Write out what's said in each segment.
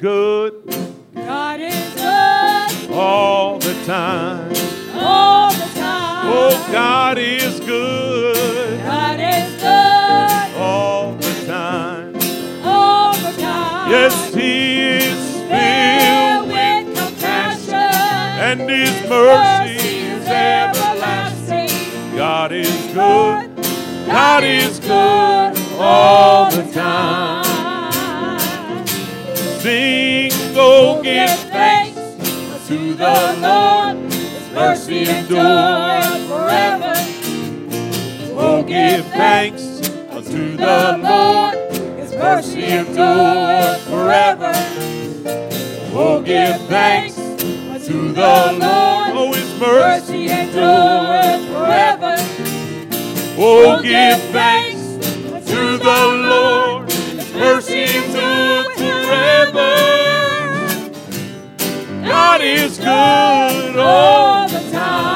good. God is good. All the time. All the time. Oh, God is good. God is good. All the time. All the time. Yes, He is Filled filled with compassion. and His mercy is everlasting. God is good. God is good all the time. Sing, oh, give thanks to the Lord. His mercy endures forever. Oh, give thanks unto the Lord. His mercy endures forever. Oh, give thanks to the Lord. Oh, His mercy endures forever. Oh, give thanks to the Lord. His mercy endures forever. God is good all the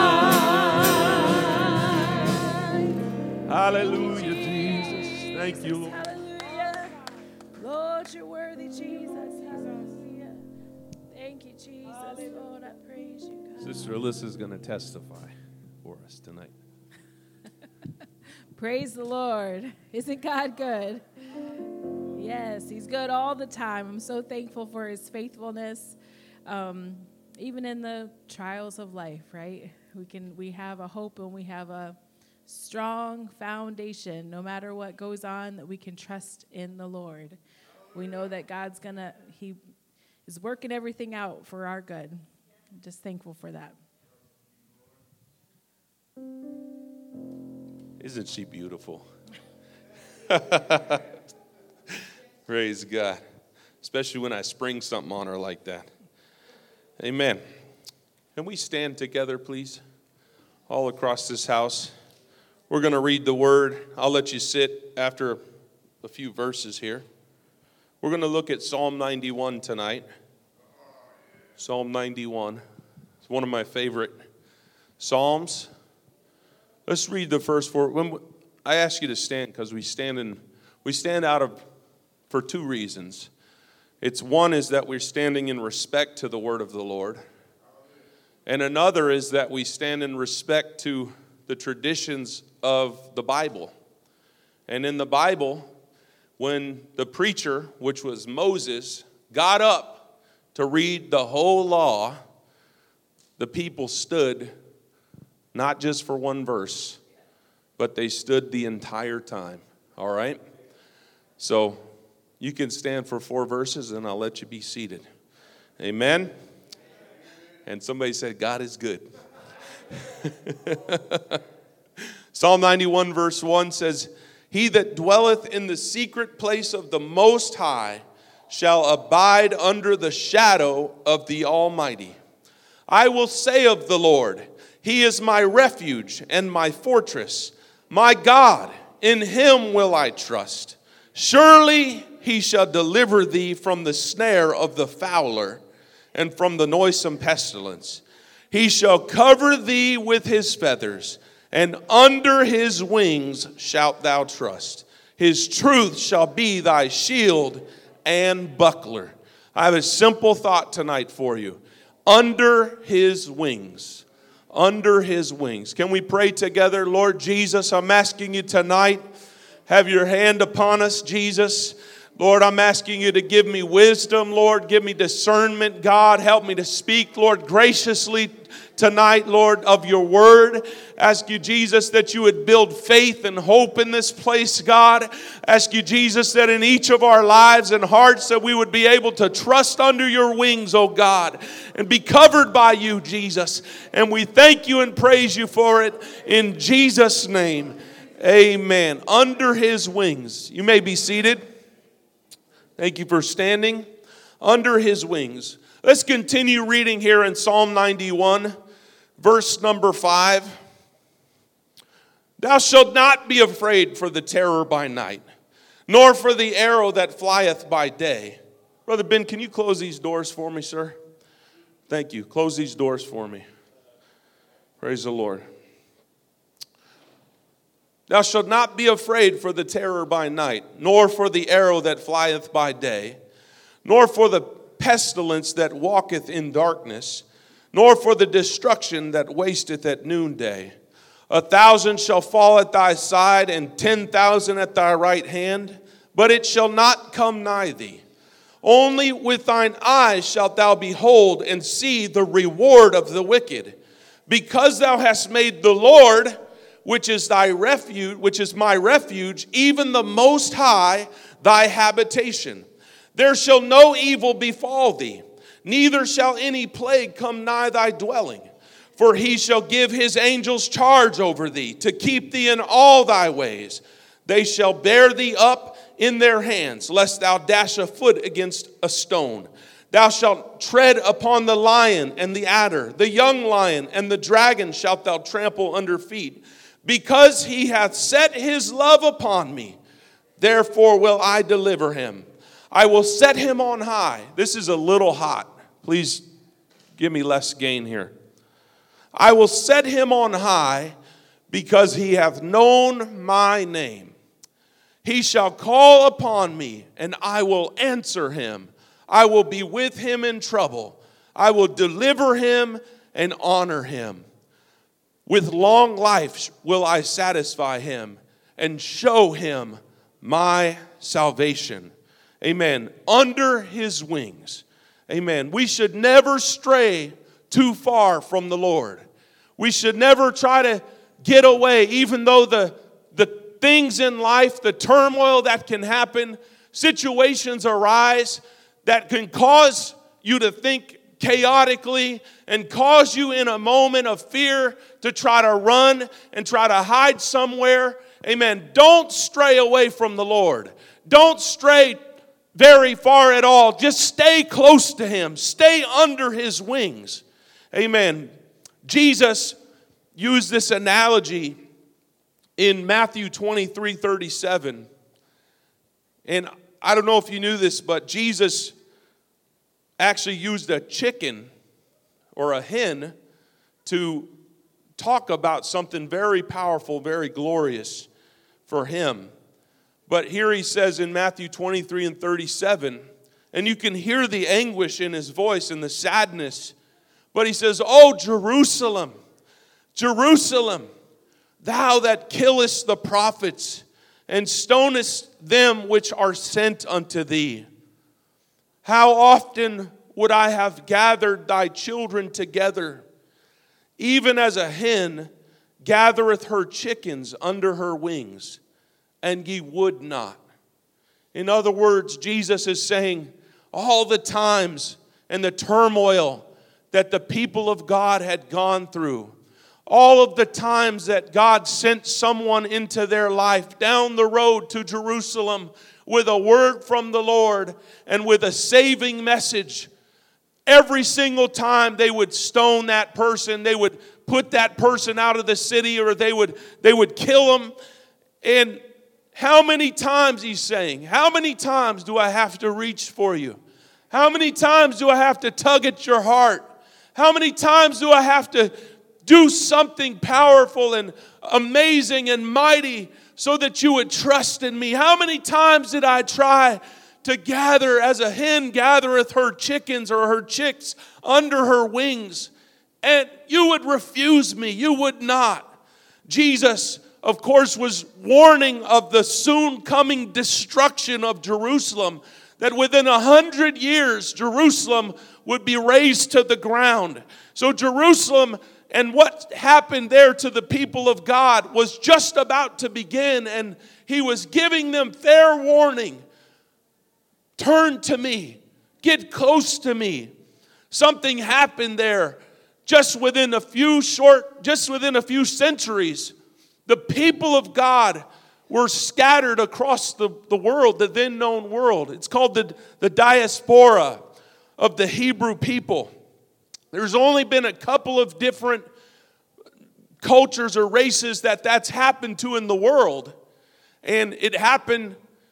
time. Hallelujah, Jesus. Thank you, Lord. Hallelujah. Lord, you're worthy, Jesus. Hallelujah. Thank you, Jesus. Lord, I praise you, God. Sister Alyssa's going to testify for us tonight. Praise the Lord. Isn't God good? Yes, He's good all the time. I'm so thankful for His faithfulness. Even in the trials of life, right? We have a hope and we have a strong foundation, no matter what goes on, that we can trust in the Lord. We know that He is working everything out for our good. I'm just thankful for that. Isn't she beautiful? Praise God. Especially when I spring something on her like that. Amen. Can we stand together, please? All across this house. We're going to read the word. I'll let you sit after a few verses here. We're going to look at Psalm 91 tonight. Psalm 91. It's one of my favorite Psalms. Let's read the first four. When I ask you to stand because we stand for two reasons. One is that we're standing in respect to the word of the Lord. And another is that we stand in respect to the traditions of the Bible. And in the Bible, when the preacher, which was Moses, got up to read the whole law, the people stood not just for one verse, but they stood the entire time. All right? So you can stand for 4 verses and I'll let you be seated. Amen? And somebody said, God is good. Psalm 91 verse 1 says, He that dwelleth in the secret place of the Most High shall abide under the shadow of the Almighty. I will say of the Lord, He is my refuge and my fortress. My God, in Him will I trust. Surely He shall deliver thee from the snare of the fowler and from the noisome pestilence. He shall cover thee with His feathers, and under His wings shalt thou trust. His truth shall be thy shield and buckler. I have a simple thought tonight for you. Under His wings. Under His wings. Can we pray together? Lord Jesus, I'm asking you tonight, have your hand upon us, Jesus. Lord, I'm asking you to give me wisdom, Lord. Give me discernment, God. Help me to speak, Lord, graciously tonight, Lord, of your word. Ask you, Jesus, that you would build faith and hope in this place, God. Ask you, Jesus, that in each of our lives and hearts that we would be able to trust under your wings, oh God, and be covered by you, Jesus. And we thank you and praise you for it in Jesus' name. Amen. Under His wings. You may be seated. Thank you for standing. Under His wings. Let's continue reading here in Psalm 91, verse number 5. Thou shalt not be afraid for the terror by night, nor for the arrow that flieth by day. Brother Ben, can you close these doors for me, sir? Thank you. Close these doors for me. Praise the Lord. Thou shalt not be afraid for the terror by night, nor for the arrow that flieth by day, nor for the pestilence that walketh in darkness, nor for the destruction that wasteth at noonday. 1,000 shall fall at thy side, and 10,000 at thy right hand, but it shall not come nigh thee. Only with thine eyes shalt thou behold and see the reward of the wicked, because thou hast made the Lord, which is thy refuge, which is my refuge, even the Most High, thy habitation. There shall no evil befall thee, neither shall any plague come nigh thy dwelling. For he shall give his angels charge over thee, to keep thee in all thy ways. They shall bear thee up in their hands, lest thou dash a foot against a stone. Thou shalt tread upon the lion and the adder, the young lion and the dragon shalt thou trample under feet. Because he hath set his love upon me, therefore will I deliver him. I will set him on high. This is a little hot. Please give me less gain here. I will set him on high, because he hath known my name. He shall call upon me, and I will answer him. I will be with him in trouble. I will deliver him and honor him. With long life will I satisfy him and show him my salvation. Amen. Under his wings. Amen. We should never stray too far from the Lord. We should never try to get away, even though the things in life, the turmoil that can happen, situations arise that can cause you to think chaotically and cause you in a moment of fear to try to run and try to hide somewhere. Amen. Don't stray away from the Lord. Don't stray very far at all. Just stay close to him. Stay under his wings. Amen. Jesus used this analogy in Matthew 23:37. And I don't know if you knew this, but Jesus actually used a chicken or a hen to talk about something very powerful, very glorious for him. But here he says in Matthew 23:37, and you can hear the anguish in his voice and the sadness. But he says, "O Jerusalem, Jerusalem, thou that killest the prophets and stonest them which are sent unto thee. How often would I have gathered thy children together, even as a hen gathereth her chickens under her wings, and ye would not." In other words, Jesus is saying all the times and the turmoil that the people of God had gone through, all of the times that God sent someone into their life down the road to Jerusalem with a word from the Lord and with a saving message, every single time they would stone that person, they would put that person out of the city, or they would kill them. And how many times, he's saying, how many times do I have to reach for you? How many times do I have to tug at your heart? How many times do I have to do something powerful and amazing and mighty so that you would trust in me? How many times did I try to gather as a hen gathereth her chickens or her chicks under her wings, and you would refuse me? You would not. Jesus, of course, was warning of the soon coming destruction of Jerusalem, that within 100 years, Jerusalem would be razed to the ground. So Jerusalem and what happened there to the people of God was just about to begin, and he was giving them fair warning. Turn to me. Get close to me. Something happened there just within a few centuries. The people of God were scattered across the world, the then known world. It's called the diaspora of the Hebrew people. There's only been a couple of different cultures or races that's happened to in the world. And it happened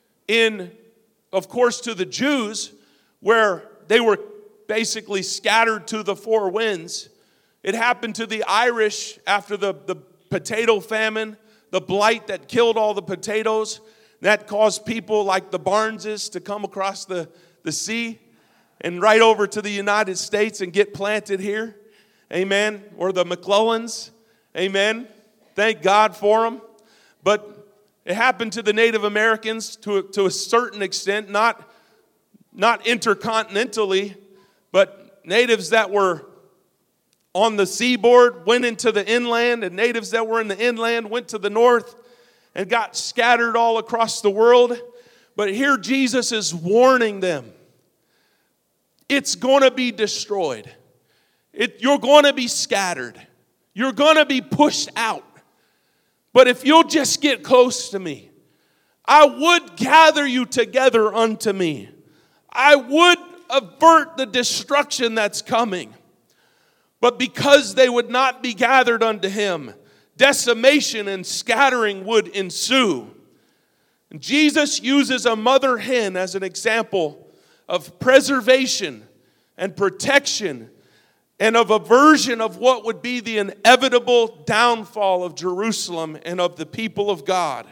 of course, to the Jews, where they were basically scattered to the four winds. It happened to the Irish after the potato famine, the blight that killed all the potatoes. That caused people like the Barneses to come across the sea. and right over to the United States and get planted here. Amen. Or the McClellans. Amen. Thank God for them. But it happened to the Native Americans to a certain extent, not intercontinentally, but natives that were on the seaboard went into the inland, and natives that were in the inland went to the north and got scattered all across the world. But here Jesus is warning them. It's going to be destroyed. You're going to be scattered. You're going to be pushed out. But if you'll just get close to me, I would gather you together unto me. I would avert the destruction that's coming. But because they would not be gathered unto him, decimation and scattering would ensue. And Jesus uses a mother hen as an example of preservation and protection and of aversion of what would be the inevitable downfall of Jerusalem and of the people of God.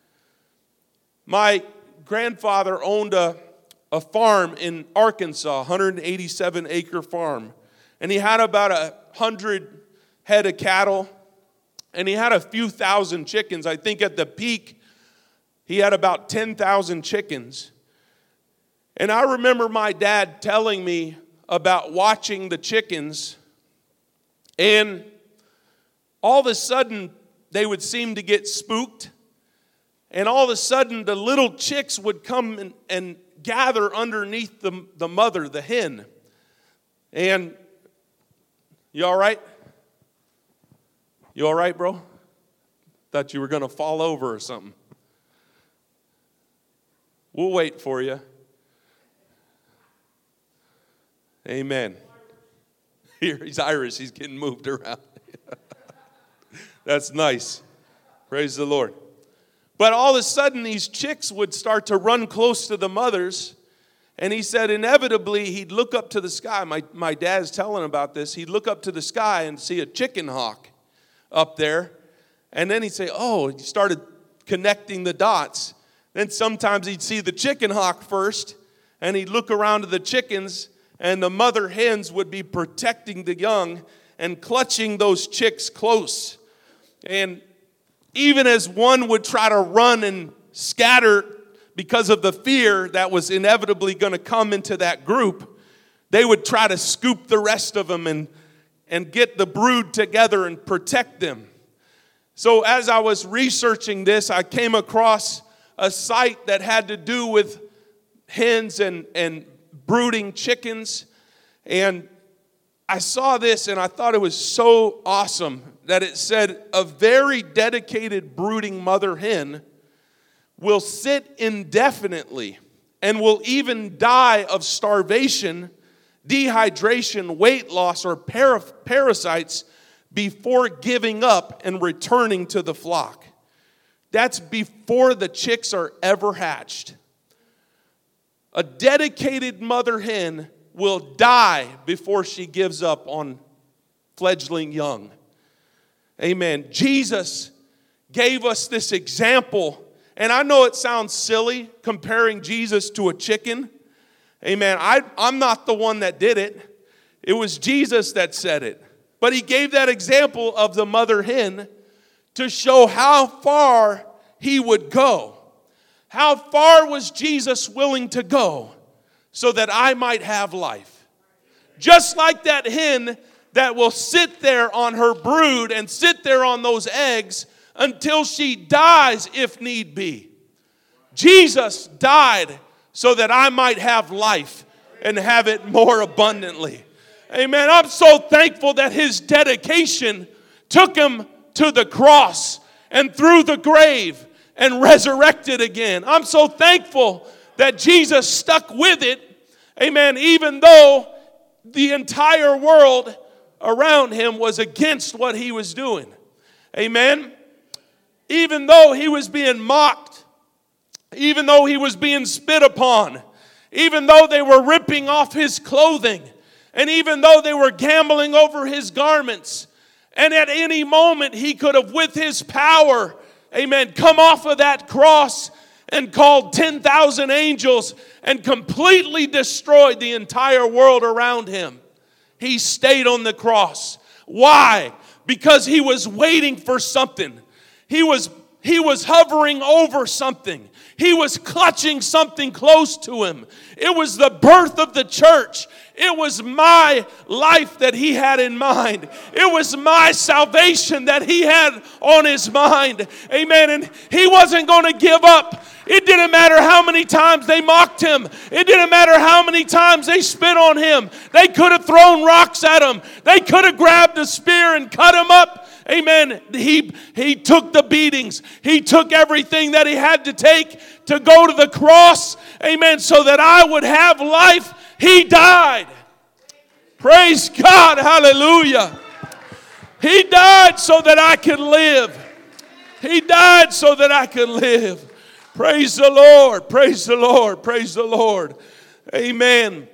My grandfather owned a farm in Arkansas, 187-acre farm. And he had about 100 head of cattle. And he had a few thousand chickens. I think at the peak, he had about 10,000 chickens. And I remember my dad telling me about watching the chickens. And all of a sudden, they would seem to get spooked. And all of a sudden, the little chicks would come and gather underneath the mother, the hen. And you all right? You all right, bro? Thought you were going to fall over or something. We'll wait for you. Amen. Here, he's Irish. He's getting moved around. That's nice. Praise the Lord. But all of a sudden, these chicks would start to run close to the mothers. And he said inevitably he'd look up to the sky. My dad's telling about this. He'd look up to the sky and see a chicken hawk up there. And then he'd say, oh, he started connecting the dots. Then sometimes he'd see the chicken hawk first. And he'd look around to the chickens. And the mother hens would be protecting the young and clutching those chicks close. And even as one would try to run and scatter because of the fear that was inevitably going to come into that group, they would try to scoop the rest of them and get the brood together and protect them. So as I was researching this, I came across a site that had to do with hens and brooding chickens. And I saw this and I thought it was so awesome that it said a very dedicated brooding mother hen will sit indefinitely and will even die of starvation, dehydration, weight loss, or parasites before giving up and returning to the flock. That's before the chicks are ever hatched. A dedicated mother hen will die before she gives up on fledgling young. Amen. Jesus gave us this example. And I know it sounds silly comparing Jesus to a chicken. Amen. I'm not the one that did it. It was Jesus that said it. But he gave that example of the mother hen to show how far he would go. How far was Jesus willing to go so that I might have life? Just like that hen that will sit there on her brood and sit there on those eggs until she dies if need be. Jesus died so that I might have life and have it more abundantly. Amen. I'm so thankful that his dedication took him to the cross and through the grave and resurrected again. I'm so thankful that Jesus stuck with it. Amen. Even though the entire world around him was against what he was doing. Amen. Even though he was being mocked, even though he was being spit upon, even though they were ripping off his clothing, and even though they were gambling over his garments, and at any moment he could have, with his power, amen, come off of that cross and called 10,000 angels and completely destroyed the entire world around him, he stayed on the cross. Why? Because he was waiting for something. He was hovering over something. He was clutching something close to him. It was the birth of the church. It was my life that he had in mind. It was my salvation that he had on his mind. Amen. And he wasn't going to give up. It didn't matter how many times they mocked him. It didn't matter how many times they spit on him. They could have thrown rocks at him. They could have grabbed a spear and cut him up. Amen. He took the beatings. He took everything that he had to take to go to the cross. Amen. So that I would have life. He died. Praise God. Hallelujah. He died so that I could live. He died so that I could live. Praise the Lord. Praise the Lord. Praise the Lord. Amen.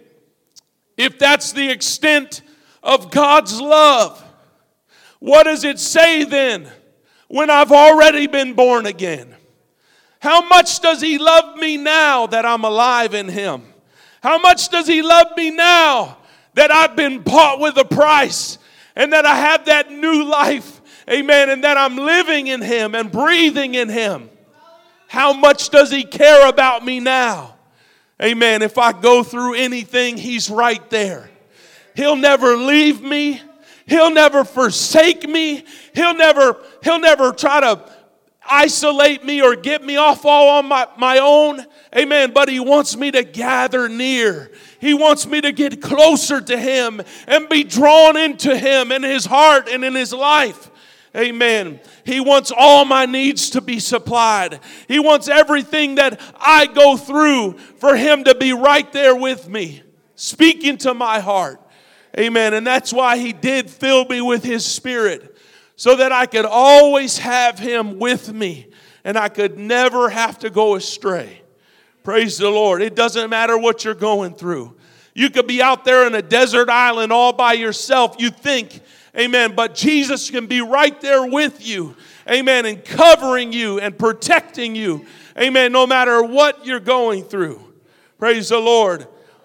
If that's the extent of God's love, what does it say then when I've already been born again? How much does he love me now that I'm alive in him? How much does he love me now that I've been bought with a price and that I have that new life? Amen. And that I'm living in him and breathing in him. How much does he care about me now? Amen. If I go through anything, he's right there. He'll never leave me. He'll never forsake me. He'll never try to isolate me or get me off all on my own. Amen. But he wants me to gather near. He wants me to get closer to him and be drawn into him in his heart and in his life. Amen. He wants all my needs to be supplied. He wants everything that I go through for him to be right there with me, speaking to my heart. Amen. And that's why he did fill me with his Spirit, so that I could always have him with me and I could never have to go astray. Praise the Lord. It doesn't matter what you're going through. You could be out there in a desert island all by yourself, you think. Amen. But Jesus can be right there with you. Amen. And covering you and protecting you. Amen. No matter what you're going through. Praise the Lord.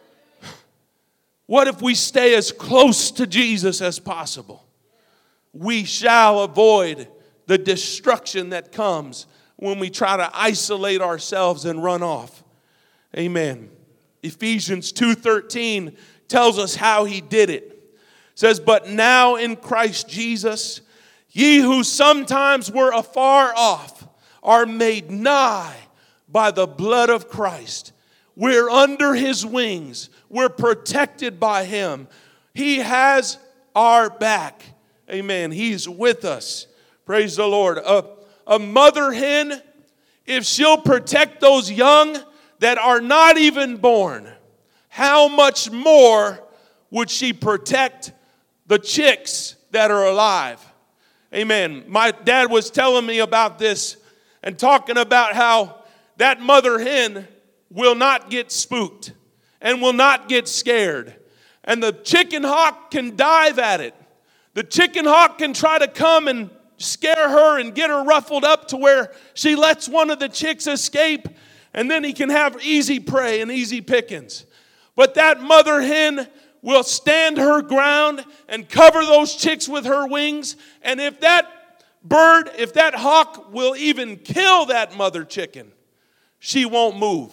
What if we stay as close to Jesus as possible? We shall avoid the destruction that comes when we try to isolate ourselves and run off. Amen. Ephesians 2:13 tells us how he did it. It says, but now in Christ Jesus, ye who sometimes were afar off are made nigh by the blood of Christ. We're under his wings. We're protected by him. He has our back. Amen. He's with us. Praise the Lord. A mother hen, if she'll protect those young that are not even born, how much more would she protect the chicks that are alive? Amen. My dad was telling me about this and talking about how that mother hen will not get spooked and will not get scared. And the chicken hawk can dive at it. The chicken hawk can try to come and scare her and get her ruffled up to where she lets one of the chicks escape, and then he can have easy prey and easy pickings. But that mother hen will stand her ground and cover those chicks with her wings. And if that hawk will even kill that mother chicken, she won't move.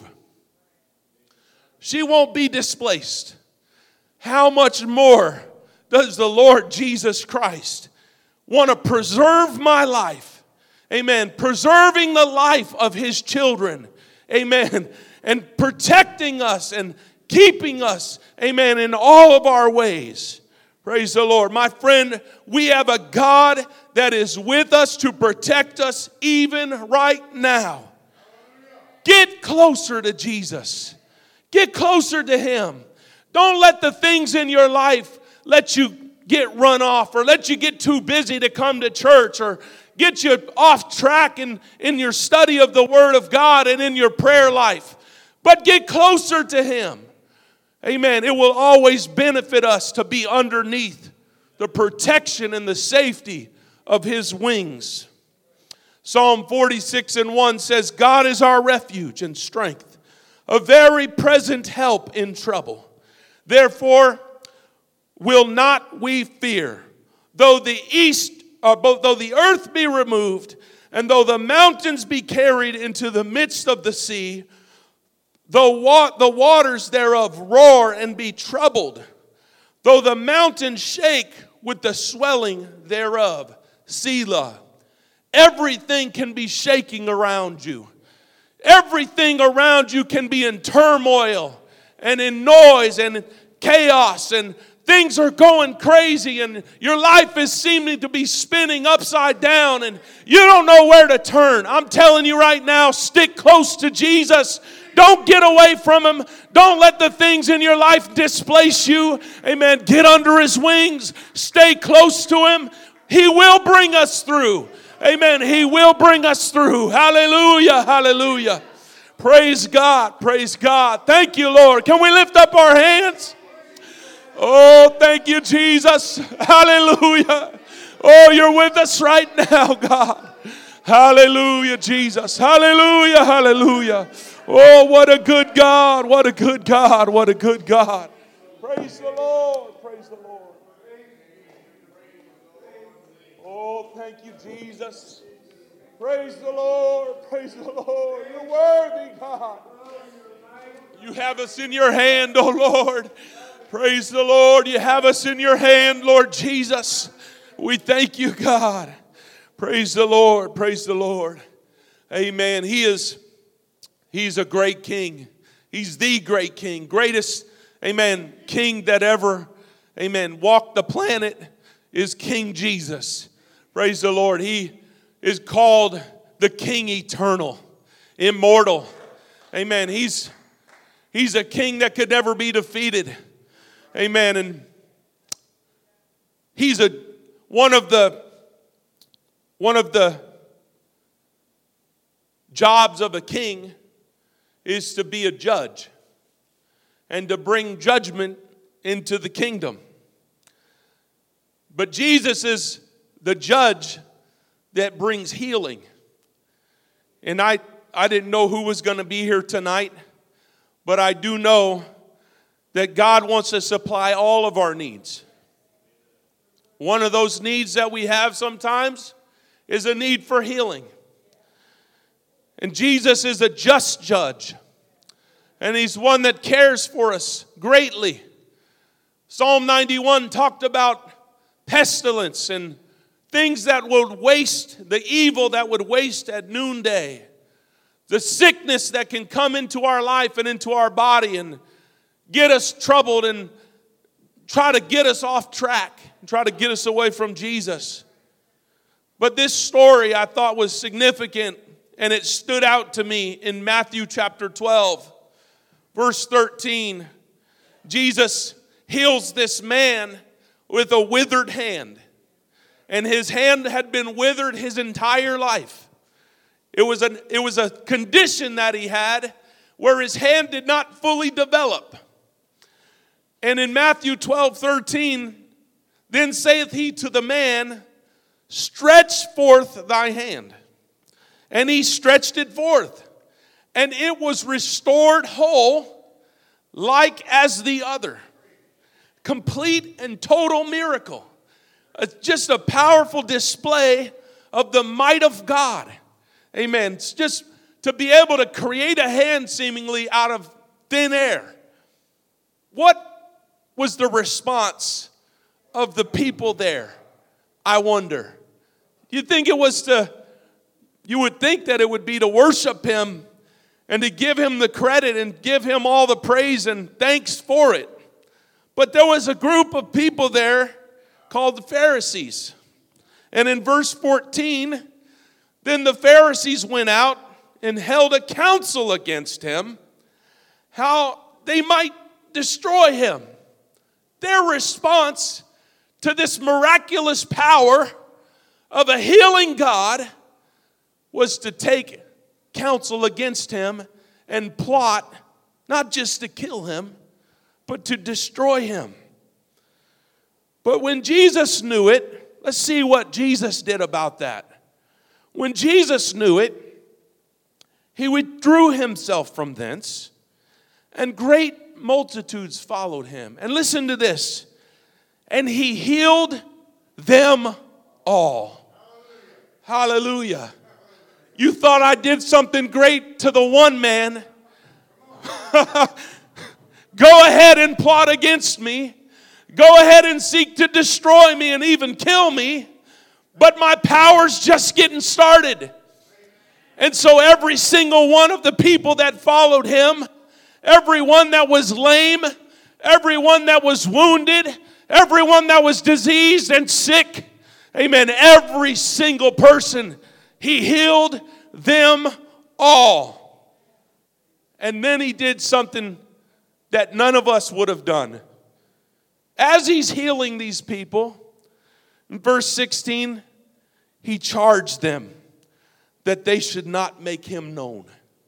She won't be displaced. How much more does the Lord Jesus Christ want to preserve my life? Amen. Preserving the life of his children. Amen. And protecting us and keeping us. Amen. In all of our ways. Praise the Lord. My friend, we have a God that is with us to protect us even right now. Get closer to Jesus. Get closer to him. Don't let the things in your life let you get run off or let you get too busy to come to church or get you off track in your study of the Word of God and in your prayer life. But get closer to him. Amen. It will always benefit us to be underneath the protection and the safety of his wings. Psalm 46:1 says, God is our refuge and strength, a very present help in trouble. Therefore will not we fear, though the earth be removed, and though the mountains be carried into the midst of the sea, though the waters thereof roar and be troubled, though the mountains shake with the swelling thereof. Selah. Everything can be shaking around you. Everything around you can be in turmoil and in noise and in chaos, and things are going crazy, and your life is seeming to be spinning upside down, and you don't know where to turn. I'm telling you right now, stick close to Jesus. Don't get away from Him. Don't let the things in your life displace you. Amen. Get under His wings. Stay close to Him. He will bring us through. Amen. He will bring us through. Hallelujah. Hallelujah. Praise God. Praise God. Thank you, Lord. Can we lift up our hands? Oh, thank you, Jesus. Hallelujah. Oh, you're with us right now, God. Hallelujah, Jesus. Hallelujah. Hallelujah. Oh, what a good God. What a good God. What a good God. Praise the Lord. Praise the Lord. Oh, thank you, Jesus. Praise the Lord. Praise the Lord. You're worthy, God. You have us in your hand, oh Lord. Praise the Lord. You have us in your hand, Lord Jesus. We thank you, God. Praise the Lord. Praise the Lord. Amen. He's a great king. He's the great king. Greatest, amen, king that ever, amen, walked the planet is King Jesus. Praise the Lord. He is called the King Eternal, immortal. Amen. He's a king that could never be defeated. Amen. And he's one of the jobs of a king is to be a judge and to bring judgment into the kingdom. But Jesus is the judge that brings healing. And I didn't know who was going to be here tonight, but I do know that God wants to supply all of our needs. One of those needs that we have sometimes is a need for healing. And Jesus is a just judge. And He's one that cares for us greatly. Psalm 91 talked about pestilence and things that would waste, the evil that would waste at noonday. The sickness that can come into our life and into our body and get us troubled and try to get us off track and try to get us away from Jesus. But this story I thought was significant, and it stood out to me in Matthew chapter 12, verse 13. Jesus heals this man with a withered hand. And his hand had been withered his entire life. It was a condition that he had where his hand did not fully develop. And in Matthew 12:13, then saith he to the man, stretch forth thy hand. And he stretched it forth, and it was restored whole, like as the other. Complete and total miracle. It's just a powerful display of the might of God. Amen. It's just to be able to create a hand seemingly out of thin air. What was the response of the people there? I wonder. You would think that it would be to worship Him and to give Him the credit and give Him all the praise and thanks for it. But there was a group of people there called the Pharisees. And in verse 14, then the Pharisees went out and held a council against Him, how they might destroy Him. Their response to this miraculous power of a healing God was to take counsel against Him and plot not just to kill Him, but to destroy Him. But when Jesus knew it, let's see what Jesus did about that. When Jesus knew it, he withdrew himself from thence, and great multitudes followed him. And listen to this. And he healed them all. Hallelujah. You thought I did something great to the one man. Go ahead and plot against me. Go ahead and seek to destroy me and even kill me. But my power's just getting started. And so every single one of the people that followed him, everyone that was lame, everyone that was wounded, everyone that was diseased and sick, amen, every single person, he healed them all. And then he did something that none of us would have done. As he's healing these people, in verse 16, he charged them that they should not make him known.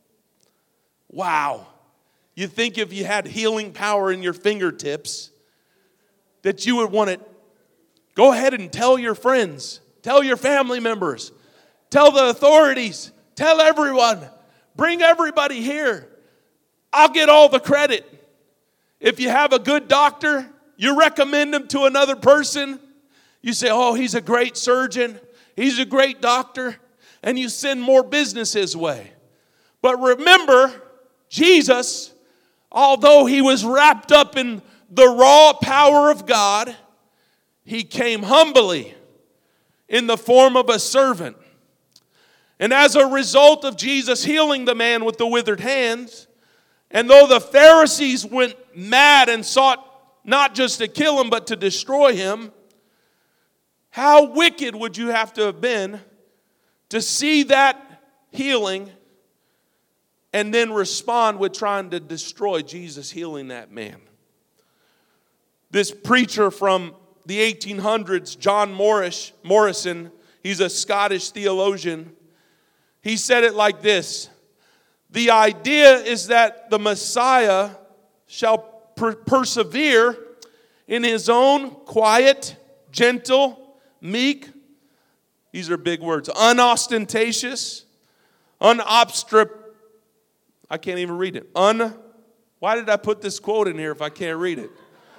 Wow. You think if you had healing power in your fingertips, that you would want it. Go ahead and tell your friends, tell your family members, tell the authorities, tell everyone, bring everybody here. I'll get all the credit. If you have a good doctor, you recommend him to another person. You say, oh, he's a great surgeon. He's a great doctor. And you send more business his way. But remember, Jesus, although he was wrapped up in the raw power of God, he came humbly in the form of a servant. And as a result of Jesus healing the man with the withered hands, and though the Pharisees went mad and sought not just to kill him, but to destroy him, how wicked would you have to have been to see that healing and then respond with trying to destroy Jesus healing that man? This preacher from the 1800s, John Morrison, he's a Scottish theologian. He said it like this: the idea is that the Messiah shall persevere in his own quiet, gentle, meek, these are big words, unostentatious, I can't even read it. Why did I put this quote in here if I can't read it?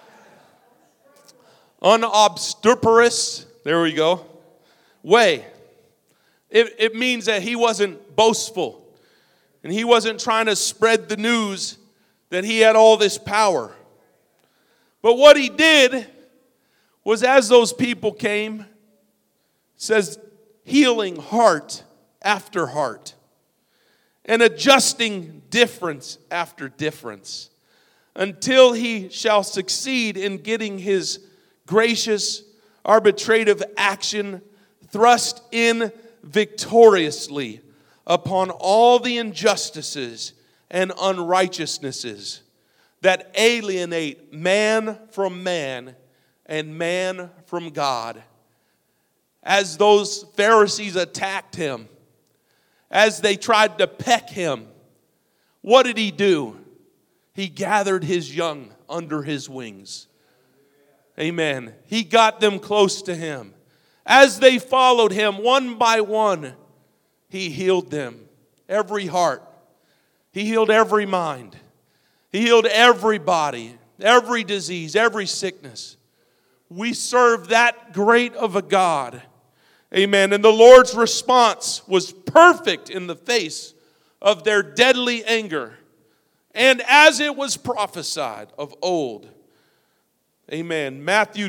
Unobstreperous, there we go, way. It means that he wasn't boastful. And he wasn't trying to spread the news that he had all this power. But what he did was, as those people came, it says, healing heart after heart and adjusting difference after difference until he shall succeed in getting his gracious, arbitrative action thrust in victoriously upon all the injustices and unrighteousnesses that alienate man from man and man from God. As those Pharisees attacked him, as they tried to peck him, what did he do? He gathered his young under his wings. Amen. He got them close to him. As they followed him one by one, he healed them. Every heart. He healed every mind. He healed every body, every disease, every sickness. We serve that great of a God. Amen. And the Lord's response was perfect in the face of their deadly anger. And as it was prophesied of old. Amen. Matthew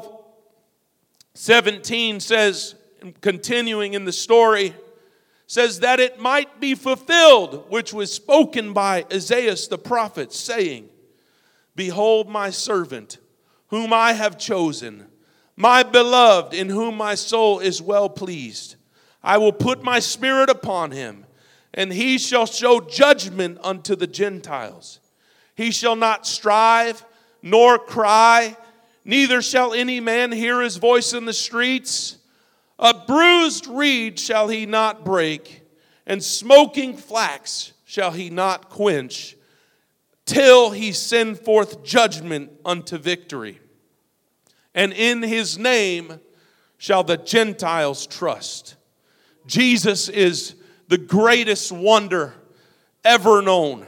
12:17 says, continuing in the story, says that it might be fulfilled, which was spoken by Isaiah the prophet, saying, behold my servant, whom I have chosen, my beloved, in whom my soul is well pleased. I will put my spirit upon him, and he shall show judgment unto the Gentiles. He shall not strive, nor cry, neither shall any man hear his voice in the streets. A bruised reed shall he not break, and smoking flax shall he not quench, till he send forth judgment unto victory. And in his name shall the Gentiles trust. Jesus is the greatest wonder ever known.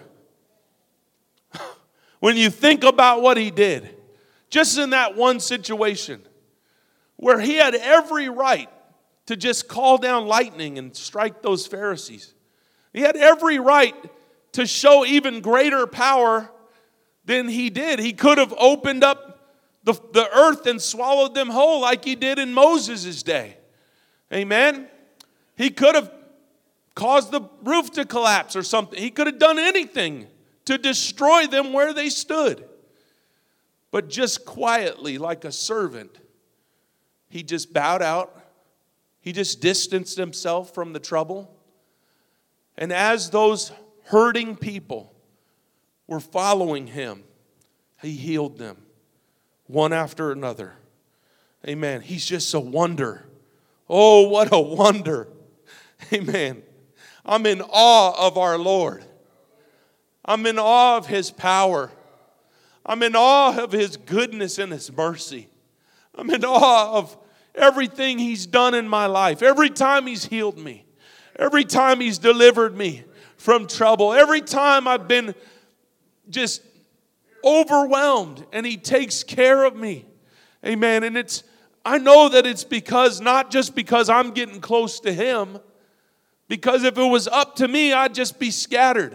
When you think about what he did, just in that one situation, where he had every right to just call down lightning and strike those Pharisees. He had every right to show even greater power than he did. He could have opened up the earth and swallowed them whole like he did in Moses' day. Amen? He could have caused the roof to collapse or something. He could have done anything to destroy them where they stood. But just quietly, like a servant, he just bowed out. He just distanced himself from the trouble. And as those hurting people were following him, he healed them one after another. Amen. He's just a wonder. Oh, what a wonder. Amen. I'm in awe of our Lord. I'm in awe of his power. I'm in awe of his goodness and his mercy. I'm in awe of everything he's done in my life. Every time he's healed me. Every time he's delivered me from trouble. Every time I've been just overwhelmed and he takes care of me. Amen. And I know that it's not just because I'm getting close to him. Because if it was up to me, I'd just be scattered.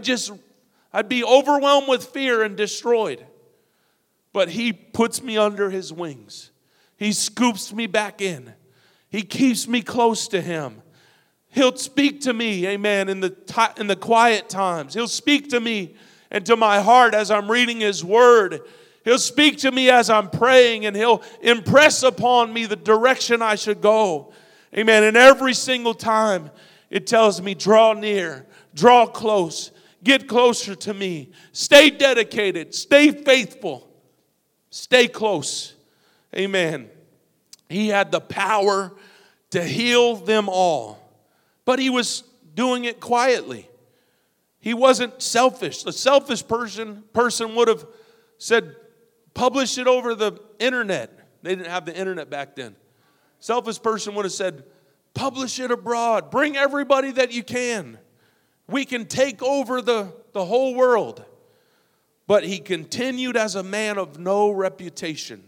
I'd be overwhelmed with fear and destroyed. But he puts me under his wings. He scoops me back in. He keeps me close to him. He'll speak to me, amen, in the quiet times. He'll speak to me and to my heart as I'm reading his word. He'll speak to me as I'm praying, and he'll impress upon me the direction I should go. Amen. And every single time it tells me, draw near, draw close, get closer to me. Stay dedicated, stay faithful, stay close. Amen. He had the power to heal them all. But he was doing it quietly. He wasn't selfish. The selfish person would have said, publish it over the internet. They didn't have the internet back then. Selfish person would have said, publish it abroad. Bring everybody that you can. We can take over the whole world. But he continued as a man of no reputation.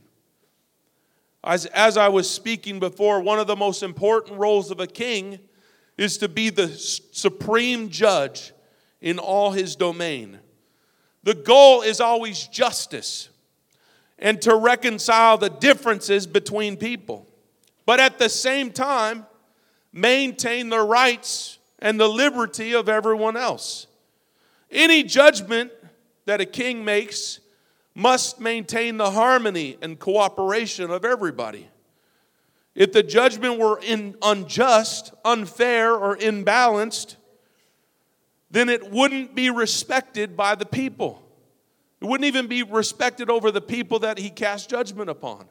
As I was speaking before, one of the most important roles of a king is to be the supreme judge in all his domain. The goal is always justice and to reconcile the differences between people. But at the same time, maintain the rights and the liberty of everyone else. Any judgment that a king makes must maintain the harmony and cooperation of everybody. If the judgment were unjust, unfair, or imbalanced, then it wouldn't be respected by the people. It wouldn't even be respected over the people that he cast judgment upon.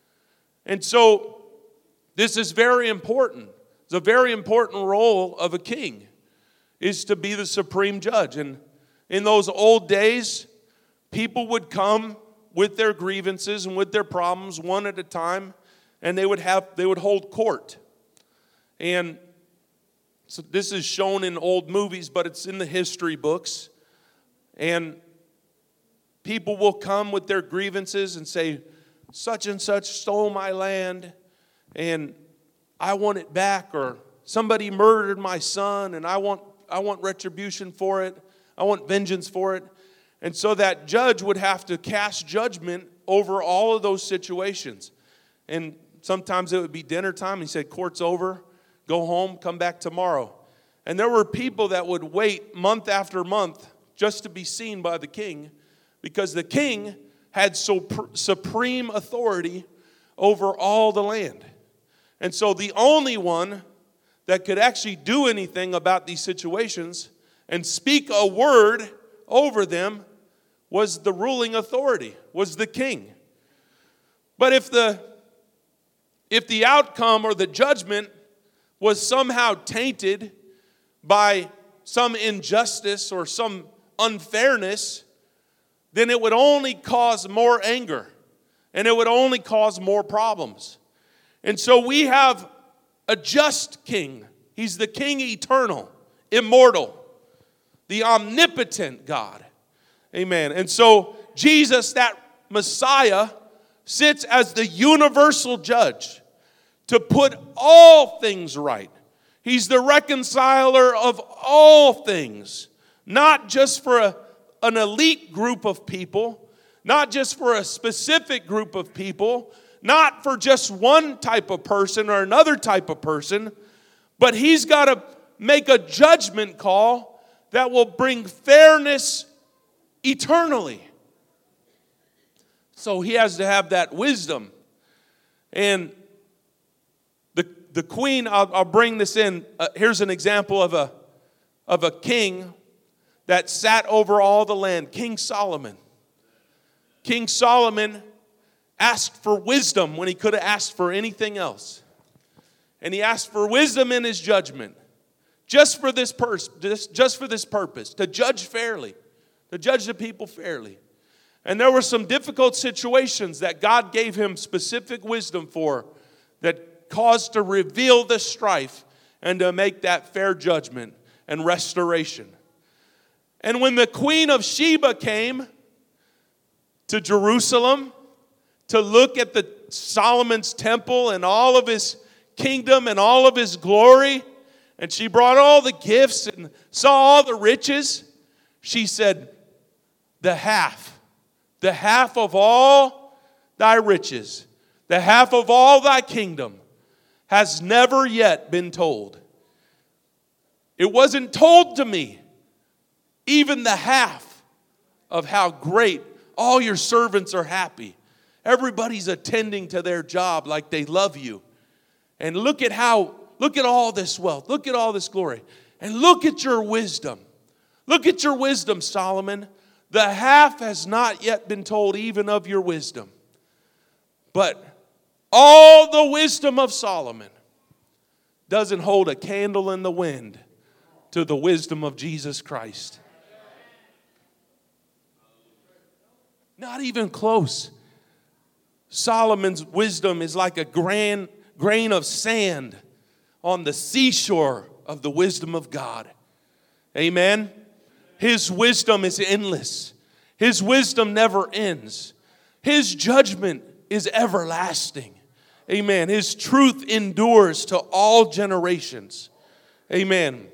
And so, this is very important. It's a very important role of a king, is to be the supreme judge. And in those old days, people would come with their grievances and with their problems one at a time, and they would hold court. And so this is shown in old movies, but it's in the history books. And people will come with their grievances and say, such and such stole my land, and I want it back, or somebody murdered my son, and I want retribution for it. I want vengeance for it. And so that judge would have to cast judgment over all of those situations. And sometimes it would be dinner time. He said, court's over, go home, come back tomorrow. And there were people that would wait month after month just to be seen by the king, because the king had supreme authority over all the land. And so the only one that could actually do anything about these situations and speak a word over them was the ruling authority, was the king. But if the outcome or the judgment was somehow tainted by some injustice or some unfairness, then it would only cause more anger, and it would only cause more problems. And so we have a just king He's the King eternal, immortal, the omnipotent God. Amen. And so Jesus, that Messiah, sits as the universal judge to put all things right. He's the reconciler of all things, not just for an elite group of people, not just for a specific group of people, not for just one type of person or another type of person, but he's got to make a judgment call that will bring fairness eternally. So he has to have that wisdom. And the queen, I'll bring this in. Here's an example of a king that sat over all the land, King Solomon. King Solomon asked for wisdom when he could have asked for anything else. And he asked for wisdom in his judgment, just for this purpose, to judge fairly, to judge the people fairly. And there were some difficult situations that God gave him specific wisdom for that caused to reveal the strife and to make that fair judgment and restoration. And when the Queen of Sheba came to Jerusalem to look at the Solomon's temple and all of his kingdom and all of his glory, and she brought all the gifts and saw all the riches, she said, the half of all thy riches, the half of all thy kingdom has never yet been told. It wasn't told to me, even the half of how great all your servants are happy. Everybody's attending to their job like they love you. And look at all this wealth. Look at all this glory. And look at your wisdom. Look at your wisdom, Solomon. The half has not yet been told even of your wisdom. But all the wisdom of Solomon doesn't hold a candle in the wind to the wisdom of Jesus Christ. Not even close. Solomon's wisdom is like a grain of sand on the seashore of the wisdom of God. Amen? His wisdom is endless. His wisdom never ends. His judgment is everlasting. Amen. His truth endures to all generations. Amen.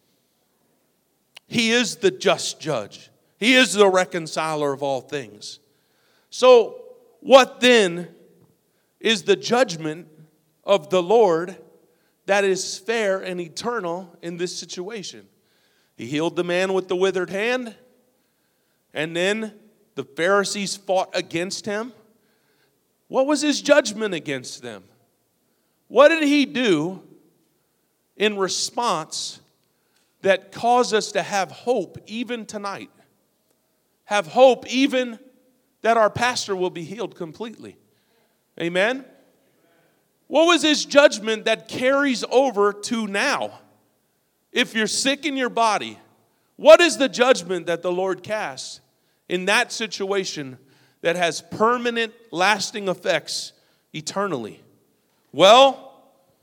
He is the just judge. He is the reconciler of all things. So, what then is the judgment of the Lord that is fair and eternal in this situation? He healed the man with the withered hand, and then the Pharisees fought against him. What was his judgment against them? What did he do in response that caused us to have hope even tonight? Have hope even that our pastor will be healed completely. Amen? What was his judgment that carries over to now? If you're sick in your body, what is the judgment that the Lord casts in that situation that has permanent, lasting effects eternally? Well,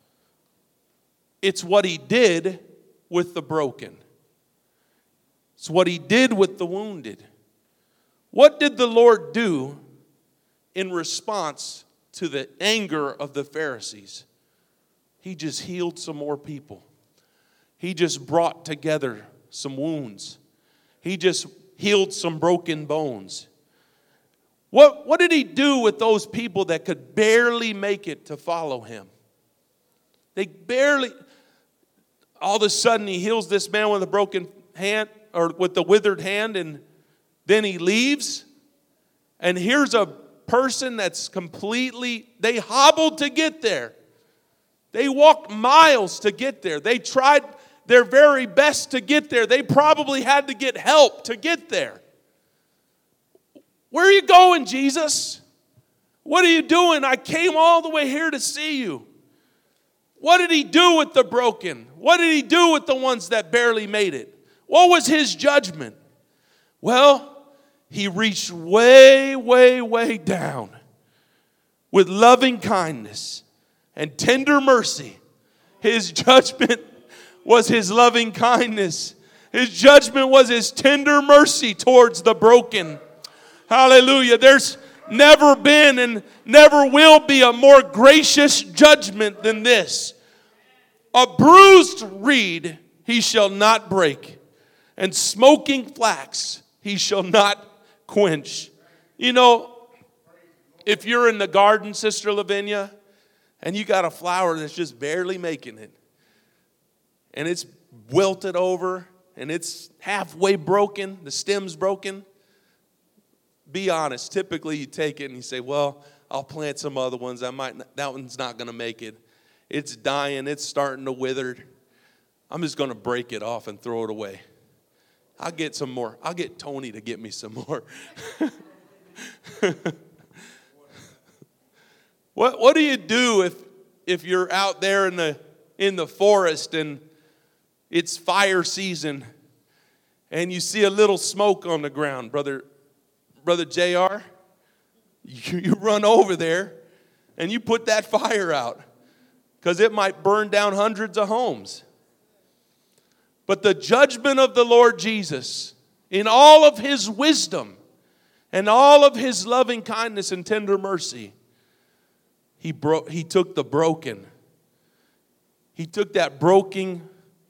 it's what he did with the broken. It's what he did with the wounded. What did the Lord do in response to the anger of the Pharisees? He just healed some more people. He just brought together some wounds. He just healed some broken bones. What did he do with those people that could barely make it to follow him? They barely, all of a sudden he heals this man with a broken hand or with the withered hand, and then he leaves. And here's a person that's completely, they hobbled to get there. They walked miles to get there. They tried their very best to get there. They probably had to get help to get there. Where are you going, Jesus? What are you doing? I came all the way here to see you. What did he do with the broken? What did he do with the ones that barely made it? What was his judgment? Well, he reached way, way, way down with loving kindness and tender mercy. His judgment was his loving kindness. His judgment was his tender mercy towards the broken. Hallelujah. There's never been and never will be a more gracious judgment than this. A bruised reed he shall not break, and smoking flax he shall not quench. You know, if you're in the garden, Sister Lavinia, and you got a flower that's just barely making it, and it's wilted over, and it's halfway broken, the stem's broken, be honest. Typically you take it and you say, well, I'll plant some other ones. That one's not going to make it. It's dying. It's starting to wither. I'm just going to break it off and throw it away. I'll get some more. I'll get Tony to get me some more. What do you do if you're out there in the forest and it's fire season and you see a little smoke on the ground, Brother JR? You run over there and you put that fire out because it might burn down hundreds of homes. But the judgment of the Lord Jesus, in all of his wisdom and all of his loving kindness and tender mercy, he took the broken. He took that broken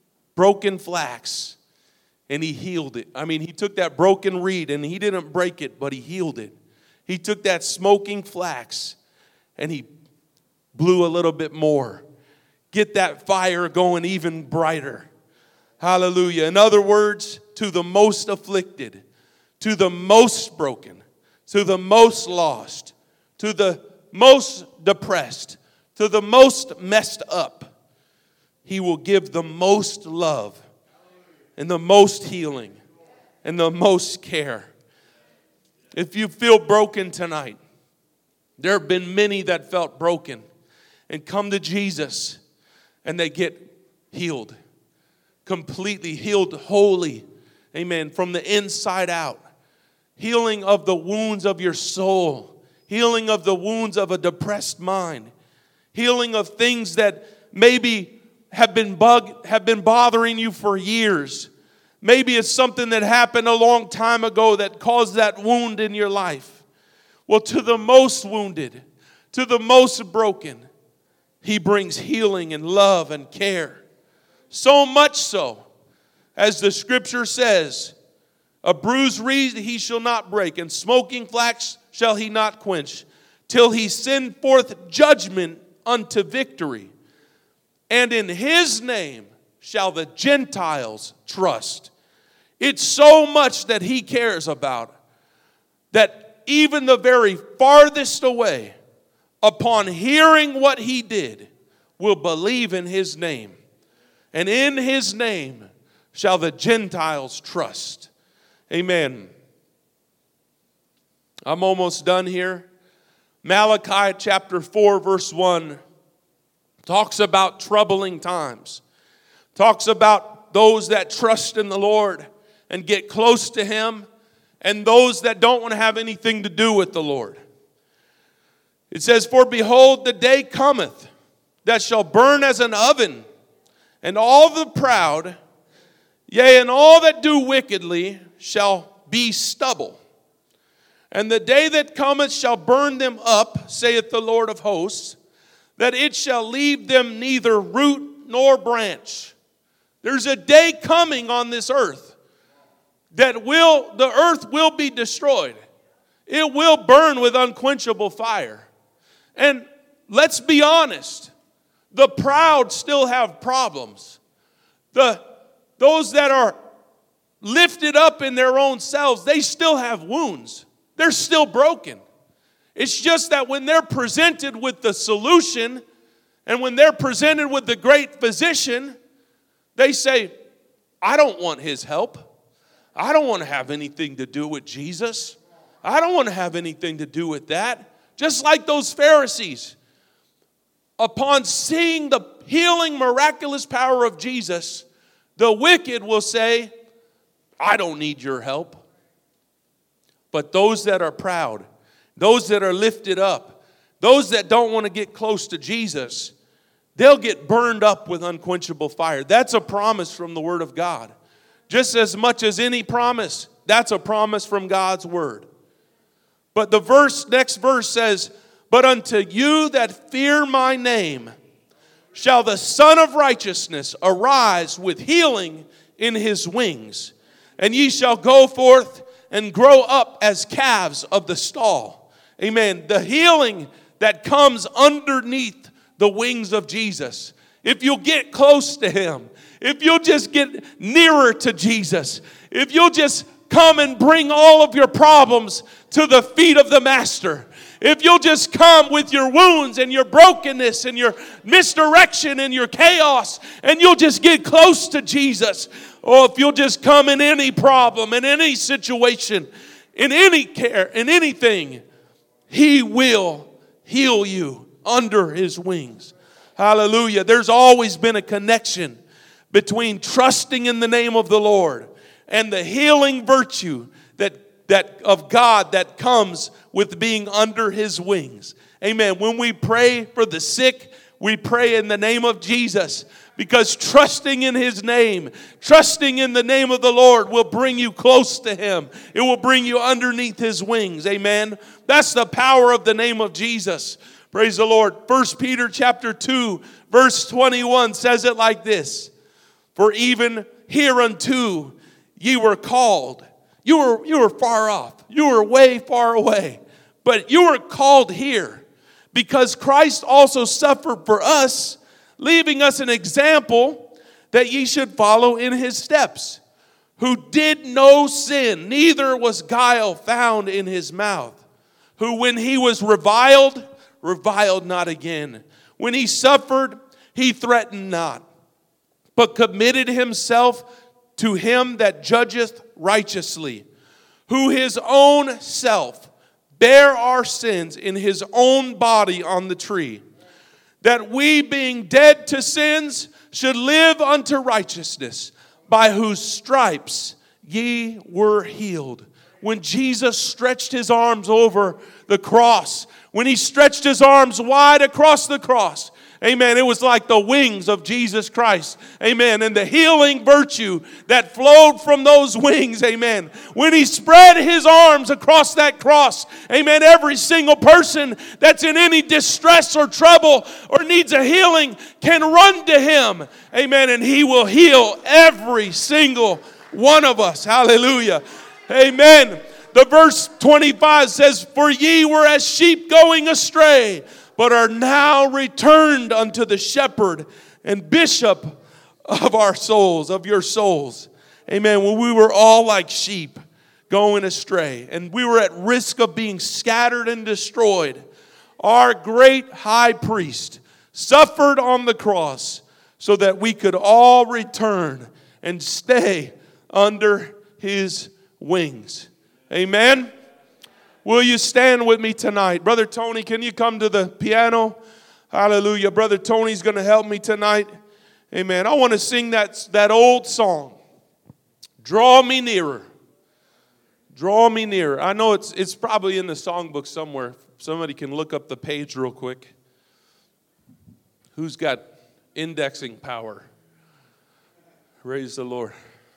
flax and he healed it. He took that broken reed and he didn't break it, but he healed it. He took that smoking flax and he blew a little bit more. Get that fire going even brighter. Hallelujah. In other words, to the most afflicted, to the most broken, to the most lost, to the most depressed, to the most messed up, he will give the most love and the most healing and the most care. If you feel broken tonight, there have been many that felt broken and come to Jesus and they get healed. Completely healed, wholly, amen, from the inside out. Healing of the wounds of your soul. Healing of the wounds of a depressed mind. Healing of things that maybe have been bothering you for years. Maybe it's something that happened a long time ago that caused that wound in your life. Well, to the most wounded, to the most broken, he brings healing and love and care. So much so, as the scripture says, a bruised reed he shall not break, and smoking flax shall he not quench, till he send forth judgment unto victory. And in his name shall the Gentiles trust. It's so much that he cares about, that even the very farthest away, upon hearing what he did, will believe in his name. And in his name shall the Gentiles trust. Amen. I'm almost done here. Malachi chapter 4 verse 1 talks about troubling times. Talks about those that trust in the Lord and get close to him, and those that don't want to have anything to do with the Lord. It says, for behold, the day cometh that shall burn as an oven, and all the proud, yea, and all that do wickedly shall be stubble. And the day that cometh shall burn them up, saith the Lord of hosts, that it shall leave them neither root nor branch. There's a day coming on this earth that the earth will be destroyed. It will burn with unquenchable fire. And let's be honest, the proud still have problems. Those that are lifted up in their own selves, they still have wounds. They're still broken. It's just that when they're presented with the solution and when they're presented with the great physician, they say, I don't want his help. I don't want to have anything to do with Jesus. I don't want to have anything to do with that. Just like those Pharisees. Upon seeing the healing, miraculous power of Jesus, the wicked will say, I don't need your help. But those that are proud, those that are lifted up, those that don't want to get close to Jesus, they'll get burned up with unquenchable fire. That's a promise from the Word of God. Just as much as any promise, that's a promise from God's Word. But the next verse says, but unto you that fear my name shall the Son of Righteousness arise with healing in his wings. And ye shall go forth and grow up as calves of the stall. Amen. The healing that comes underneath the wings of Jesus. If you'll get close to him, if you'll just get nearer to Jesus, if you'll just come and bring all of your problems to the feet of the Master, if you'll just come with your wounds and your brokenness and your misdirection and your chaos, and you'll just get close to Jesus, or if you'll just come in any problem, in any situation, in any care, in anything, he will heal you under his wings. Hallelujah. There's always been a connection between trusting in the name of the Lord and the healing virtue that of God that comes with being under his wings. Amen. When we pray for the sick, we pray in the name of Jesus, because trusting in his name, trusting in the name of the Lord will bring you close to him. It will bring you underneath his wings. Amen. That's the power of the name of Jesus. Praise the Lord. 1 Peter chapter 2, verse 21 says it like this. For even hereunto ye were called. You were far off. You were way far away. But you were called here because Christ also suffered for us, leaving us an example that ye should follow in his steps, who did no sin, neither was guile found in his mouth, who when he was reviled not again. When he suffered, he threatened not, but committed himself to him that judgeth righteously, who his own self bare our sins in his own body on the tree, that we being dead to sins should live unto righteousness, by whose stripes ye were healed. When Jesus stretched his arms over the cross, when he stretched his arms wide across the cross, amen, it was like the wings of Jesus Christ. Amen. And the healing virtue that flowed from those wings. Amen. When he spread his arms across that cross. Amen. Every single person that's in any distress or trouble or needs a healing can run to him. Amen. And he will heal every single one of us. Hallelujah. Amen. The verse 25 says, for ye were as sheep going astray, but are now returned unto the shepherd and bishop of our souls, of your souls. Amen. When we were all like sheep going astray, and we were at risk of being scattered and destroyed, our great high priest suffered on the cross so that we could all return and stay under his wings. Amen. Will you stand with me tonight? Brother Tony, can you come to the piano? Hallelujah. Brother Tony's going to help me tonight. Amen. I want to sing that old song. Draw me nearer. Draw me nearer. I know it's probably in the songbook somewhere. Somebody can look up the page real quick. Who's got indexing power? Praise the Lord.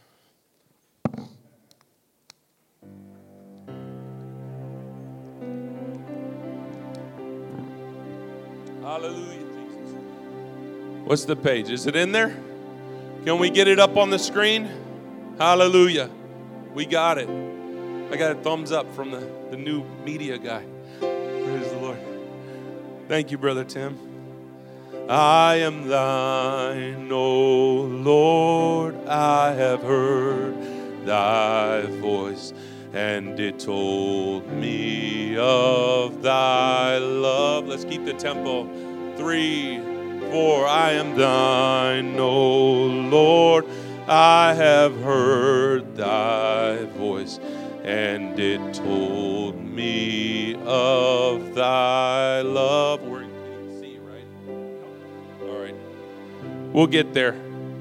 Hallelujah, Jesus. What's the page? Is it in there? Can we get it up on the screen? Hallelujah. We got it. I got a thumbs up from the new media guy. Praise the Lord. Thank you, Brother Tim. I am thine, O Lord, I have heard thy voice, and it told me of thy love. Let's keep the tempo. 3, 4. I am thine, O Lord, I have heard thy voice, and it told me of thy love. We're in C, right? All right. We'll get there.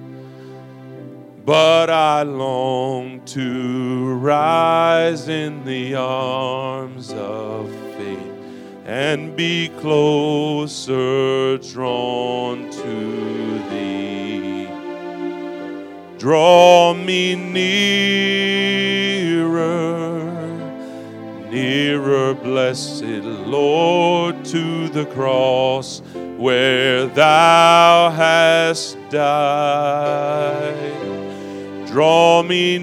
But I long to rise in the arms of faith and be closer drawn to thee. Draw me nearer, nearer, blessed Lord, to the cross where thou hast died. Draw me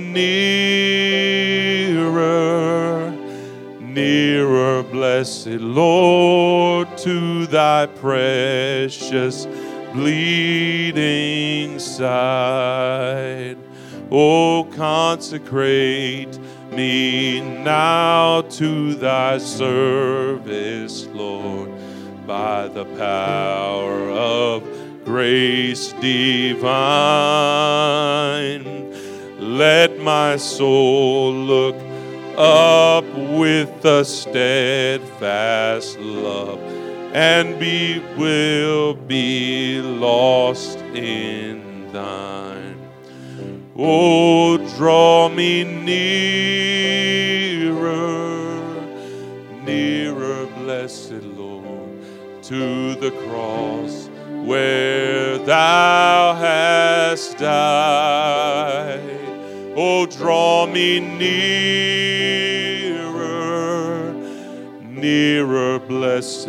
nearer, nearer, blessed Lord, to thy precious bleeding side. Oh, consecrate me now to thy service, Lord, by the power of grace divine. Let my soul look up with a steadfast love, and will be lost in thine. Oh, draw me nearer, nearer, blessed Lord, to the cross where thou hast died. Oh, draw me nearer, nearer, blessed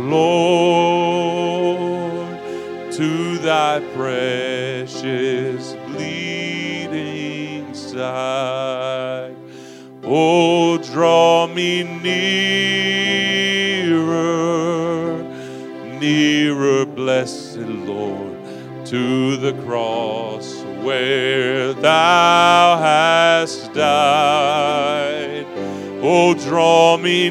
Lord, to thy precious bleeding side. Oh, draw me nearer, nearer, blessed Lord, to the cross where thou hast died. Oh, draw me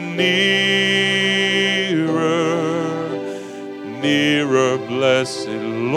nearer, nearer, blessed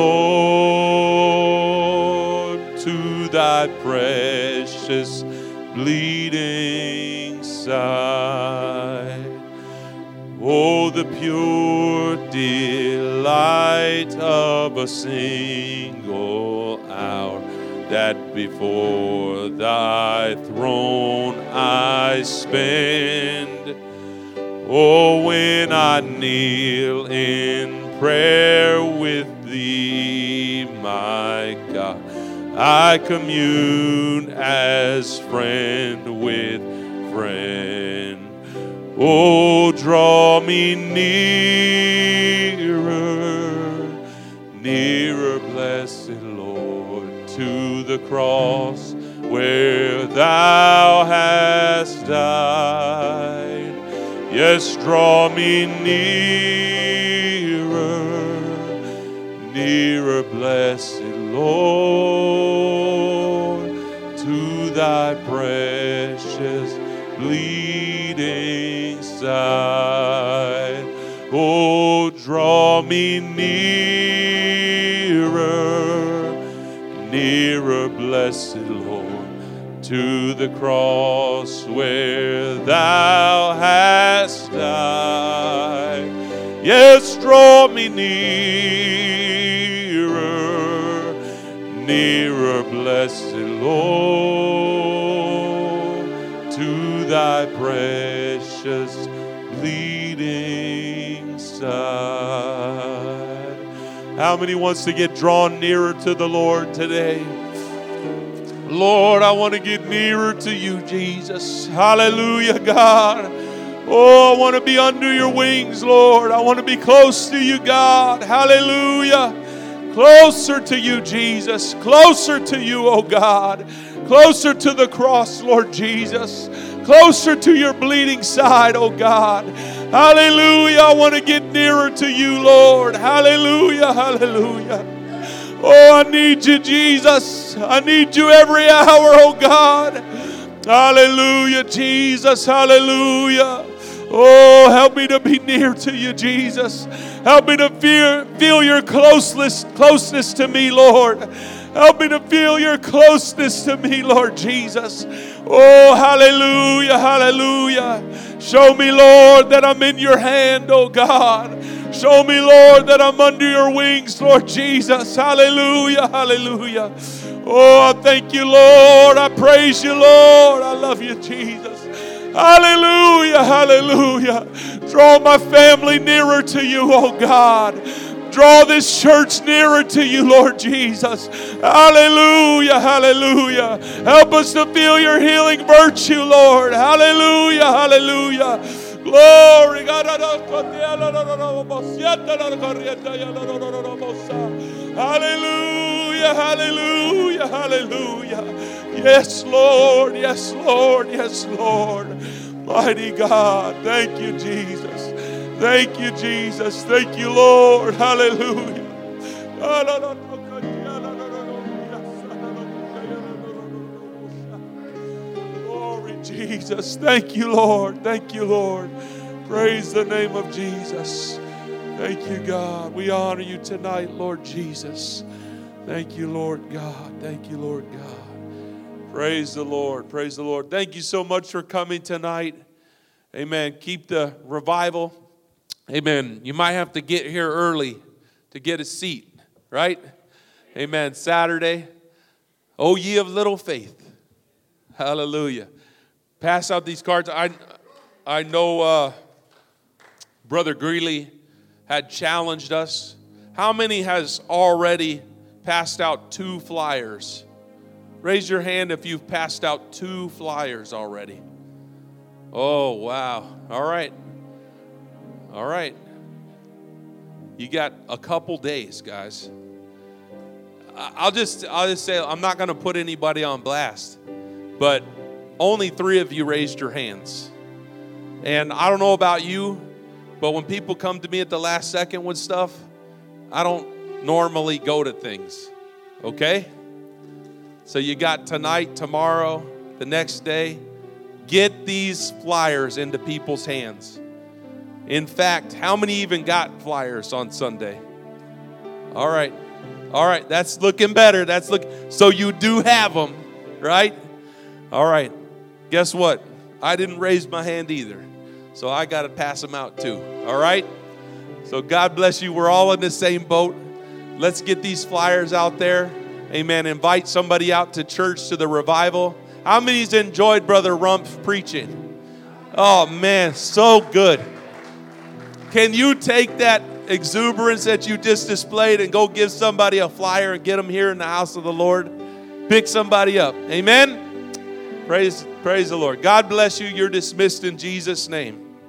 Lord, to thy precious bleeding side. Oh, the pure delight of a single hour, that before thy throne I spend. Oh, when I kneel in prayer with thee, my God, I commune as friend with friend. Oh, draw me nearer, nearer, blessed Lord, to the cross where thou hast died. Yes, draw me nearer, nearer, blessed Lord, to thy precious bleeding side. Oh, draw me nearer, nearer, blessed Lord, to the cross where thou hast died. Yes, draw me nearer, nearer, blessed Lord, to thy precious bleeding side. How many wants to get drawn nearer to the Lord today? Lord, I want to get nearer to you, Jesus. Hallelujah, God. Oh, I want to be under your wings, Lord. I want to be close to you, God. Hallelujah. Closer to you, Jesus. Closer to you, oh God. Closer to the cross, Lord Jesus. Closer to your bleeding side, oh God. Hallelujah. I want to get nearer to you, Lord. Hallelujah. Hallelujah. Oh, I need you, Jesus. I need you every hour, oh God. Hallelujah, Jesus. Hallelujah. Oh, help me to be near to you, Jesus. Help me to feel your closeness to me, Lord. Help me to feel your closeness to me, Lord Jesus. Oh, hallelujah, hallelujah. Show me, Lord, that I'm in your hand, oh God. Show me, Lord, that I'm under your wings, Lord Jesus. Hallelujah, hallelujah. Oh, I thank you, Lord. I praise you, Lord. I love you, Jesus. Hallelujah, hallelujah. Draw my family nearer to you, oh God. Draw this church nearer to you, Lord Jesus. Hallelujah, hallelujah. Help us to feel your healing virtue, Lord. Hallelujah, hallelujah. Glory. Hallelujah, hallelujah, hallelujah. Yes, Lord, yes, Lord, yes, Lord. Mighty God, thank you, Jesus. Thank you, Jesus. Thank you, Lord. Hallelujah. Glory, Jesus. Thank you, Lord. Thank you, Lord. Praise the name of Jesus. Thank you, God. We honor you tonight, Lord Jesus. Thank you, Lord God. Thank you, Lord God. Praise the Lord. Praise the Lord. Thank you so much for coming tonight. Amen. Keep the revival. Amen. You might have to get here early to get a seat, right? Amen. Saturday. Oh, ye of little faith. Hallelujah. Pass out these cards. I know Brother Greeley had challenged us. How many has already passed out 2 flyers? Raise your hand if you've passed out 2 flyers already. Oh, wow. All right. All right. You got a couple days, guys. I'll just say, I'm not going to put anybody on blast, but only 3 of you raised your hands. And I don't know about you, but when people come to me at the last second with stuff, I don't normally go to things. Okay? So you got tonight, tomorrow, the next day. Get these flyers into people's hands. In fact, how many even got flyers on Sunday? All right. All right. That's looking better. So you do have them, right? All right. Guess what? I didn't raise my hand either. So I got to pass them out too. All right? So God bless you. We're all in the same boat. Let's get these flyers out there. Amen. Invite somebody out to church, to the revival. How many's enjoyed Brother Rumpf preaching? Oh, man, so good. Can you take that exuberance that you just displayed and go give somebody a flyer and get them here in the house of the Lord? Pick somebody up. Amen? Praise the Lord. God bless you. You're dismissed in Jesus' name.